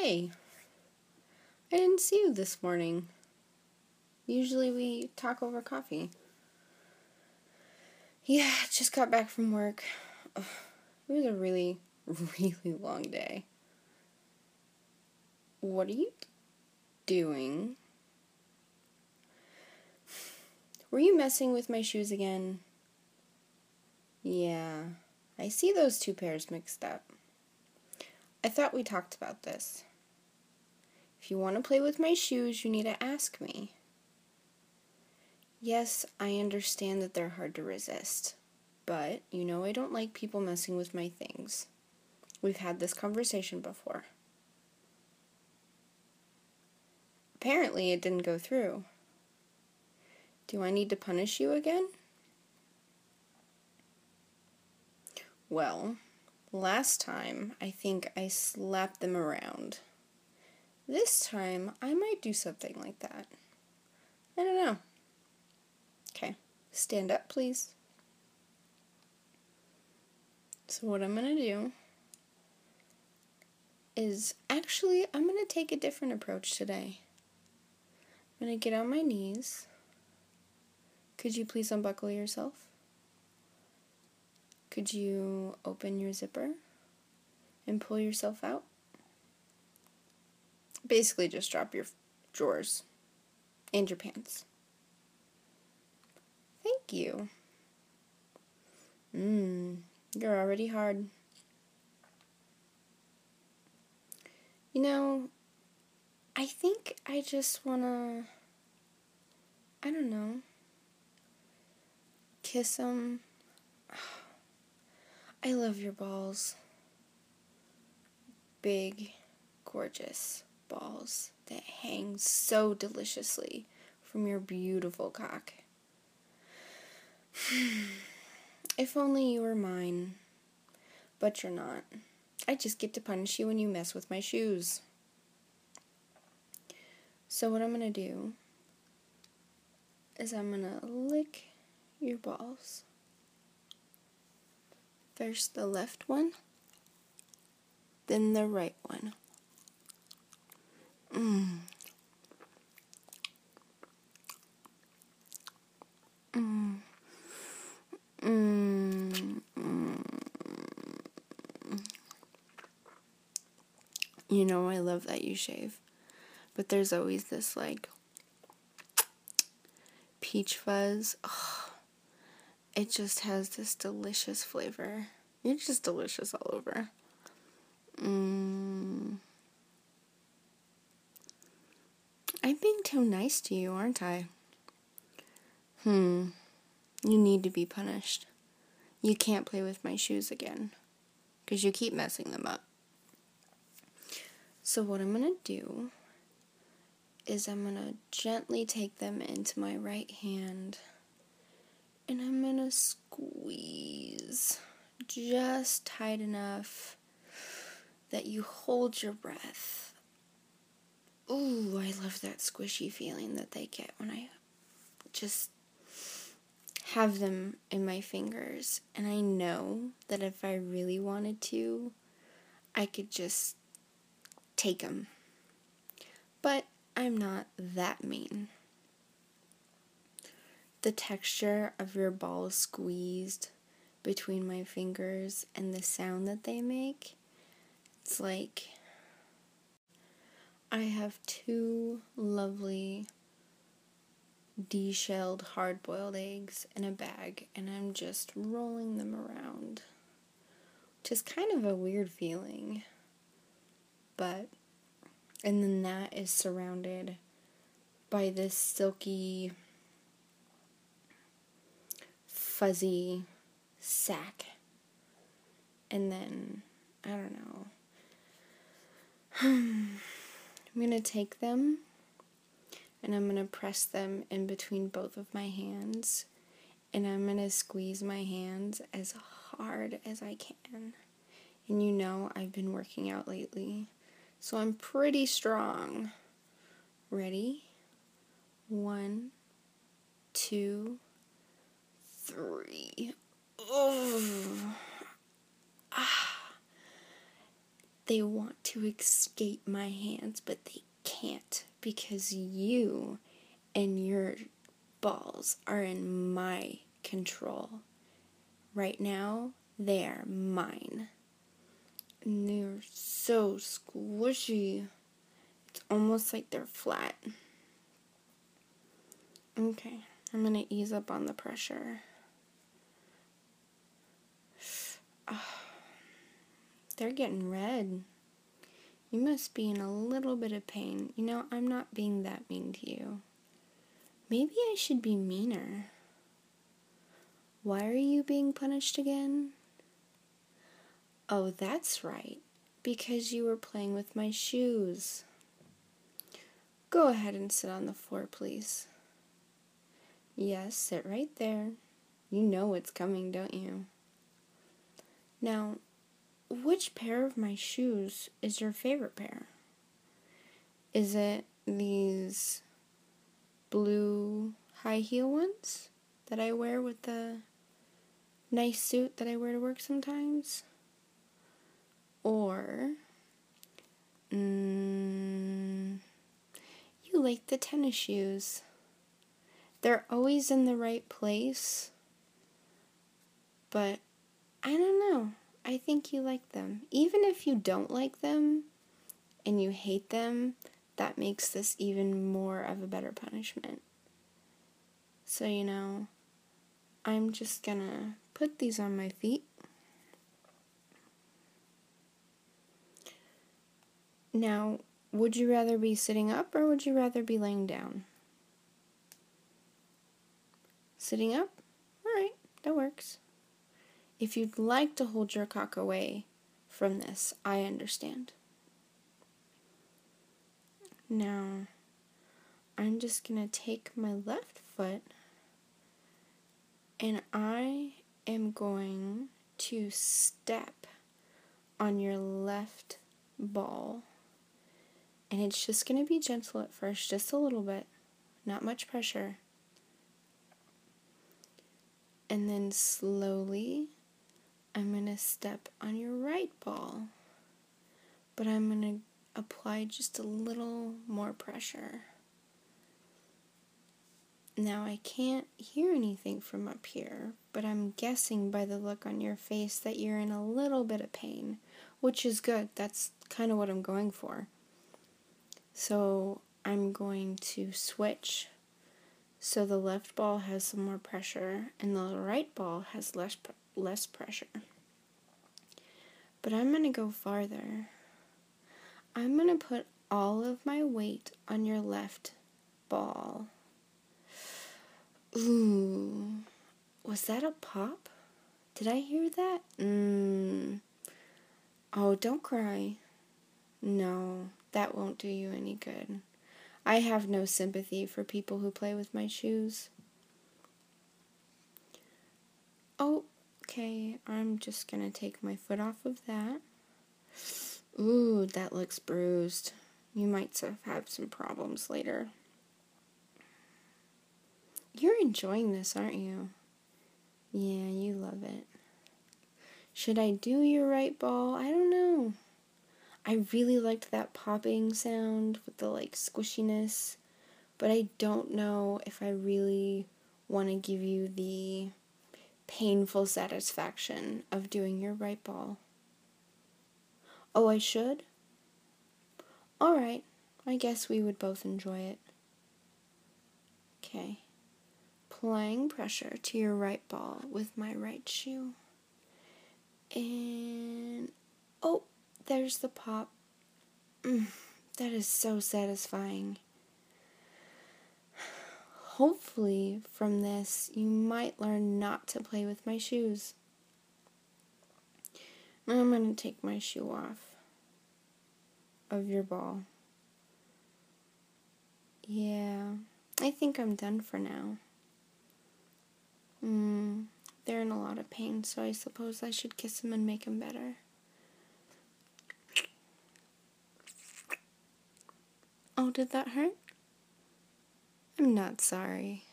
Hey, I didn't see you this morning. Usually we talk over coffee. Yeah, just got back from work. Ugh, it was a really, really long day. What are you doing? Were you messing with my shoes again? Yeah, I see those two pairs mixed up. I thought we talked about this. If you want to play with my shoes, you need to ask me. Yes, I understand that they're hard to resist, but you know I don't like people messing with my things. We've had this conversation before. Apparently it didn't go through. Do I need to punish you again? Well, last time I think I slapped them around. This time I might do something like that. I don't know. Okay, stand up please. So what I'm going to do is actually I'm going to take a different approach today. I'm going to get on my knees. Could you please unbuckle yourself? Could you open your zipper and pull yourself out? Basically just drop your drawers and your pants. Thank you. You're already hard. You know, I think I just wanna, I don't know, kiss them. I love your balls. Big, gorgeous balls that hang so deliciously from your beautiful cock. If only you were mine. But you're not. I just get to punish you when you mess with my shoes. So what I'm gonna do is I'm gonna lick your balls. First the left one, then the right one. You know I love that you shave. But there's always this, peach fuzz. Oh, it just has this delicious flavor. You're just delicious all over. I'm being too nice to you, aren't I? You need to be punished. You can't play with my shoes again, 'cause you keep messing them up. So what I'm gonna do is I'm gonna gently take them into my right hand, and I'm gonna squeeze just tight enough that you hold your breath. Ooh, I love that squishy feeling that they get when I just have them in my fingers. And I know that if I really wanted to, I could just take them. But I'm not that mean. The texture of your balls squeezed between my fingers and the sound that they make, it's like I have two lovely de-shelled hard-boiled eggs in a bag and I'm just rolling them around, which is kind of a weird feeling. And then that is surrounded by this silky, fuzzy sack. And then, I don't know, I'm going to take them and I'm going to press them in between both of my hands. And I'm going to squeeze my hands as hard as I can. And you know I've been working out lately, so I'm pretty strong. Ready? 1, 2, 3. Oh. They want to escape my hands, but they can't because you and your balls are in my control. Right now, they are mine. And they're so squishy. It's almost like they're flat. Okay, I'm going to ease up on the pressure. They're getting red. You must be in a little bit of pain. You know, I'm not being that mean to you. Maybe I should be meaner. Why are you being punished again? Oh, that's right. Because you were playing with my shoes. Go ahead and sit on the floor, please. Yes, sit right there. You know what's coming, don't you? Now, which pair of my shoes is your favorite pair? Is it these blue high heel ones that I wear with the nice suit that I wear to work sometimes? Or, you like the tennis shoes. They're always in the right place, but I don't know. I think you like them. Even if you don't like them and you hate them, that makes this even more of a better punishment. So, you know, I'm just gonna put these on my feet. Now, would you rather be sitting up or would you rather be laying down? Sitting up? Alright, that works. If you'd like to hold your cock away from this, I understand. Now, I'm just going to take my left foot and I am going to step on your left ball. And it's just going to be gentle at first, just a little bit, not much pressure. And then slowly, I'm going to step on your right ball, but I'm going to apply just a little more pressure. Now, I can't hear anything from up here, but I'm guessing by the look on your face that you're in a little bit of pain, which is good. That's kind of what I'm going for. So, I'm going to switch so the left ball has some more pressure and the right ball has less pressure. But I'm going to go farther. I'm going to put all of my weight on your left ball. Ooh, was that a pop? Did I hear that? Oh, don't cry. No, that won't do you any good. I have no sympathy for people who play with my shoes. Oh, okay, I'm just gonna take my foot off of that. Ooh, that looks bruised. You might have some problems later. You're enjoying this, aren't you? Yeah, you love it. Should I do your right ball? I don't know. I really liked that popping sound with the squishiness, but I don't know if I really want to give you the painful satisfaction of doing your right ball. Oh, I should? Alright, I guess we would both enjoy it. Okay. Applying pressure to your right ball with my right shoe. And, oh, there's the pop. That is so satisfying. Hopefully, from this, you might learn not to play with my shoes. I'm going to take my shoe off of your ball. Yeah, I think I'm done for now. They're in a lot of pain, so I suppose I should kiss them and make them better. Oh, did that hurt? I'm not sorry.